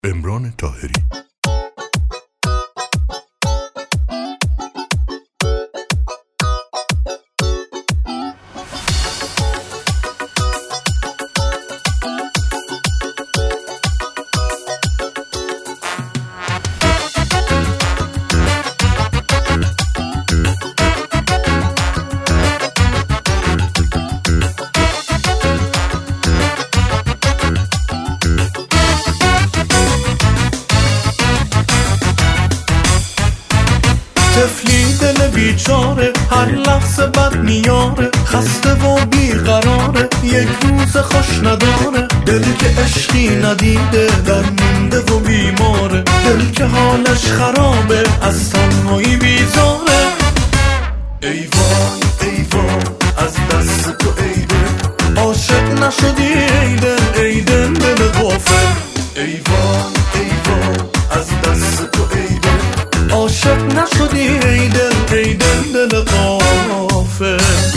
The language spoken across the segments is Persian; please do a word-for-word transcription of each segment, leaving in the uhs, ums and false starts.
عمران طاهری. طفلی دل بیچاره هر لحظه بد میاره، خسته و بیقراره یک روز خوش نداره. دل که عشقی ندیده در مونده و بیماره، دل که حالش خرابه از تنهایی بیزاره. ای وای ای وای از دست تو ای دل، عاشق نشدی ای دل ای دل دل غافل. ای وای ای وای از دست تو ای دل، عاشق نشدی ای دل ای دل دل غافل.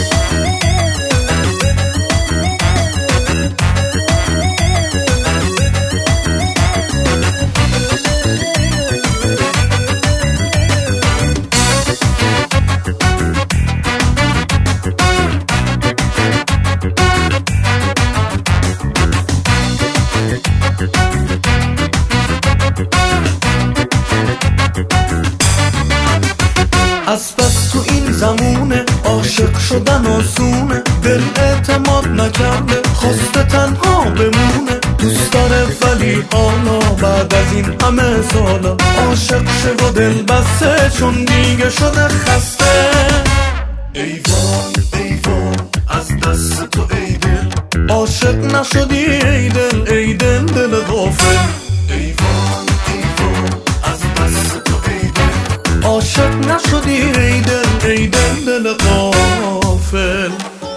از بس تو این زمونه عاشق شدن آسونه، دل اعتماد نکرده خواسته تنها بمونه. دوست داره ولی حالا بعد از این همه سالا عاشق شه و دل بسته چون دیگه شده خسته. ای وای ای وای از دست تو ای دل، عاشق نشدی ای دل ای دل دل غافل. ای وای ای وای از دست تو ای دل، عاشق نشدی ای دل ای دل دل غافل.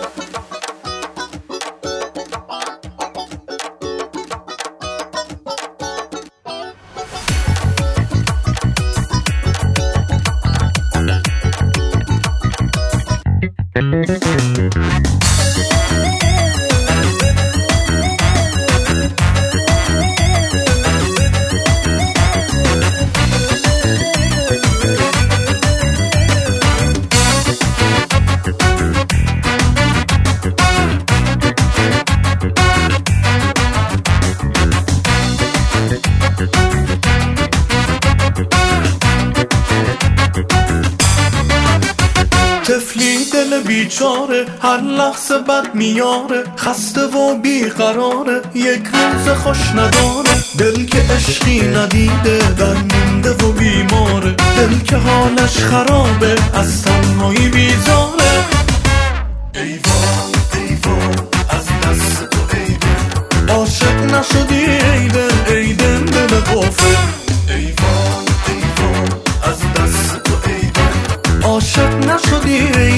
طفلی دل بیچاره هر لحظه بد میاره، خسته و بیقراره یک روز خوش نداره. دل که عشقی ندیده در مونده و بیماره، دل که حالش خرابه از تنهایی بیزاره. ای وای ای وای از دست تو ای دل، عاشق نشدی ای دل ای دل دل غافل. ای وای ای وای از دست تو ای دل، عاشق نشدی